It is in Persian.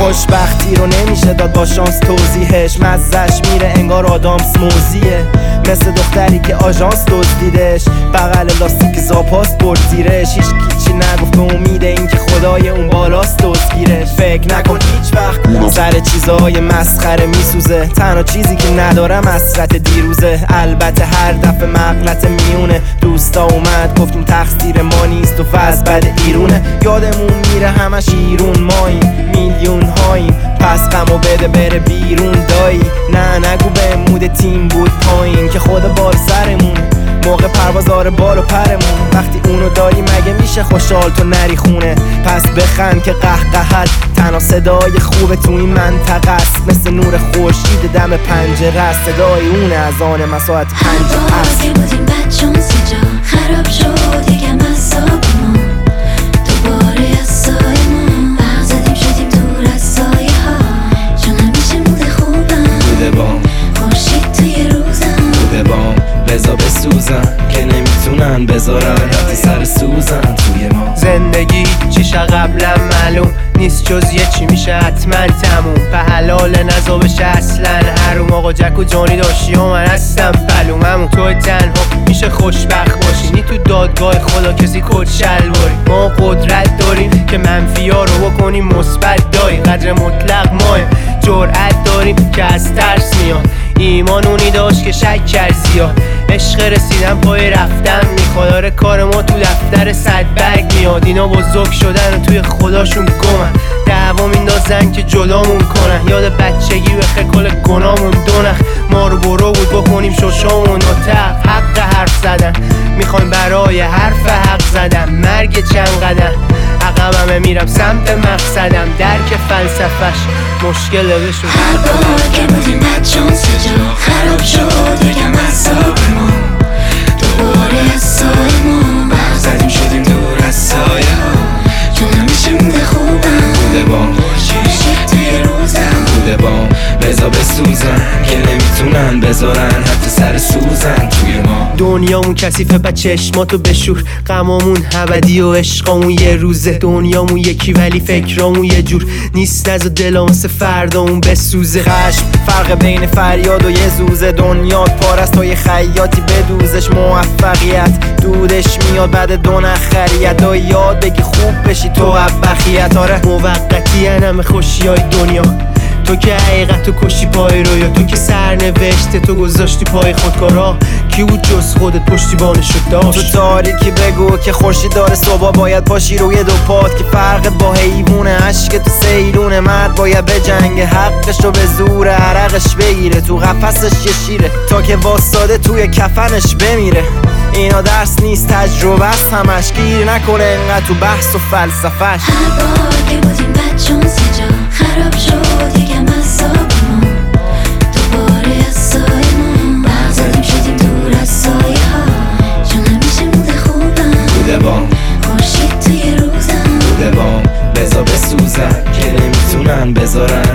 خوشبختی رو نمیشه داد با شانس توضیحش، مزش میره انگار آدامس موزیه، مثل دختری که آژانس دزدیدش، بغل لاستیک زاپاس برد زیرش، هیچ چی نگفت به امید این که خدای اون بالاست دزدگیرش. فکر نکن هیچ وقت سر چیزای مسخره میسوزه، تنها چیزی که ندارم حسرت دیروزه، البته هر دفعه مغلط میونه، دوستا اومد گفتیم تقصیر ما نیست و فز بد ایرونه، یادمون میره همش ایرون ماییم، میلیون هاییم، پس غمو بده بره بیرون دایی، نه نگو به مود تیم بود پایین که خدا بال سرمون، موقع پروازار بال و پرمون، وقتی اونو داری مگه میشه خوشحال تو نری خونه، پس بخند که قهقهت تنها صدای خوب تو این منطقه است، مثل نور خورشید دم پنجره است، صدای اونه از آن مساعت 5 است. که بودیم بچون سجا خراب شد یکم اعصابمون، دوباره از سایمون برق زدیم شدیم دور از سایه ها، چون همیشه موده خوبم بوده بام خورشید توی روزم، بوده بام بزا بسوزن که نمیتونن بذارن حتی سر سوزن توی ما. زندگی چیشه قبلا معلوم نیست جز یه چی میشه حتما تموم، به حلال نزا بشه اصلا حروم، آقا جک و جانی داشتی و من هستم بلوممون، تو تنها میشه خوشبخت باشی، نی تو دادگاه خدا کسی کت شلواری، ما قدرت داریم که منفی ها رو بکنیم مثبت، دایی قدر مطلق ماه، جرأت داریم که از ترس میاد، ایمان اونی داشت که شک کرد زیاد، عشق رسیدن پای رفتن میخواد، آره کار ما تو دفتر صدبرگ میاد، اینا بزرگ شدن و توی خداشون گمن، دعوا میندازن که جلامون کنن، یاد بچگی به خکل گنامون دونخ، ما رو برو بود بکنیم ششامون نتق، حق حرف زدن میخوایم برای حرف حق زدن، مرگ چند قدم عقبمه میرم سمت مقصدم، درک فلسفش مشکله بشون. هر بار که بودیم بچون سجا خراب شد یکم اعصابمون، دوباره از سایمون برق زدیم شدیم دور از سایه ها، چون همیشه موده خوبم بوده بام خورشید توی روزم، بوده بام بزا بسوزن که نمیتونن بذارن حتی سر سوزن توی ما. دنیامون کثیفه بچه چشماتو بشور، غمامون ابدی و عشقامون یه روزه، دنیامون یکی ولی فکرامون یه جور نیست، نزا دلام واسه فردامون بسوزه، خشم فرق بین فریاد و یه زوزه، دنیات پارست تا یه خیاطی بدوزش، موفقیت دودش میاد بعد دو نخریت، دایی یاد بگی خوب بشی تو بخیت، آره موقتی همه خوشی های دنیا، تو که حقیقت تو کشی پای رو، یا تو که سرنوشته تو گذاشتی پای خودکارا، کی بود جز خودت پشتیبانشو داشت؟ تو تاریکی بگو که خورشید داره صبح باید پاشی روی دو پات، که فرق با حیوونه عشق تو سیلونه، مرد باید به جنگ حقش رو به زور عرقش بگیره، تو قفسش یه شیره تا که واساده توی کفنش بمیره، اینا درس نیست تجربه است همش، گیر نکنه انقدر تو بحث و فلسفهش. هر بار که بودیم بچون سجا خراب شد یکم اعصابمون، دوباره از سایمون برق زدیم شدیم دور از سایه ها، چون همیشه موده خوبم بوده بام خورشید توی روزم، بوده بام بزا بسوزن که نمیتونن بذارن